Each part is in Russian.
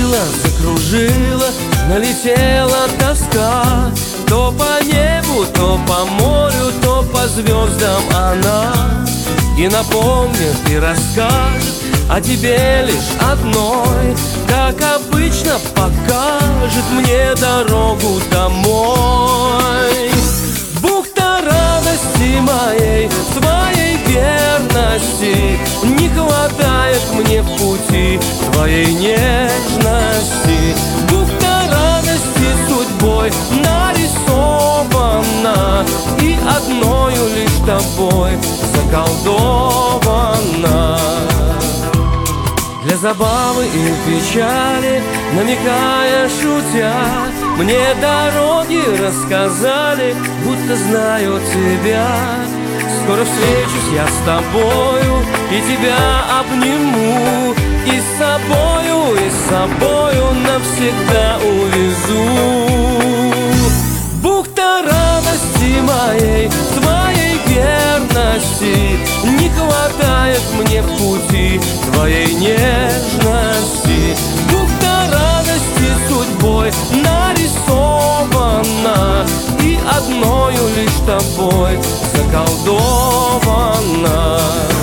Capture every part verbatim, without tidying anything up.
Закружила, закружила, налетела тоска. То по небу, то по морю, то по звездам она. И напомнит, и расскажет о тебе лишь одной, как обычно покажет мне дорогу домой. Бухта радости моей, твоей верности, не хватает мне в пути твоей нежности. Бухта радости судьбой нарисована и одною лишь тобой заколдована. Для забавы и печали, намекая, шутя, мне дороги рассказали, будто знаю тебя. Скоро встречусь я с тобою и тебя обниму, и с собою, и с собою навсегда увезу. Бухта радости моей, твоей верности, не хватает мне в пути твоей нежности. Бухта радости судьбой нарисована и одною лишь тобой заколдована.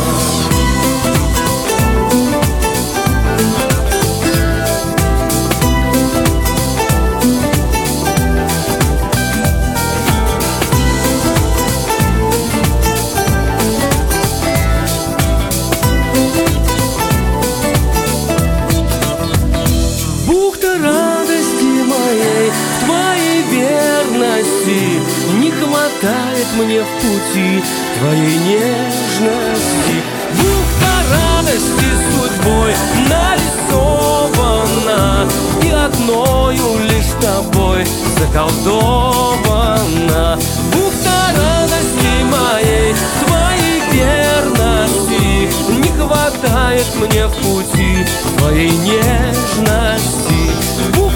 Не хватает мне в пути твоей нежности. Бухта радости судьбой нарисована и одною лишь тобой заколдована. Бухта радости моей, твоей верности, не хватает мне в пути твоей нежности.